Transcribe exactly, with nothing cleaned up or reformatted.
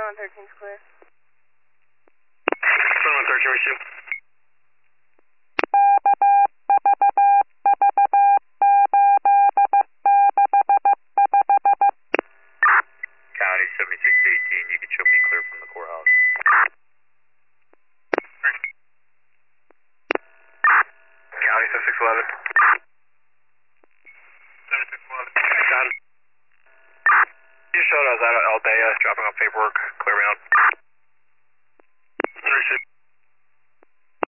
seven one thirteen is clear. seven one thirteen, receive. County seventy-six eighteen, you can show me clear from the courthouse. County seventy-six eleven. seventy-six eleven. Done. You showed us out at Aldea, dropping off paperwork, clear me out.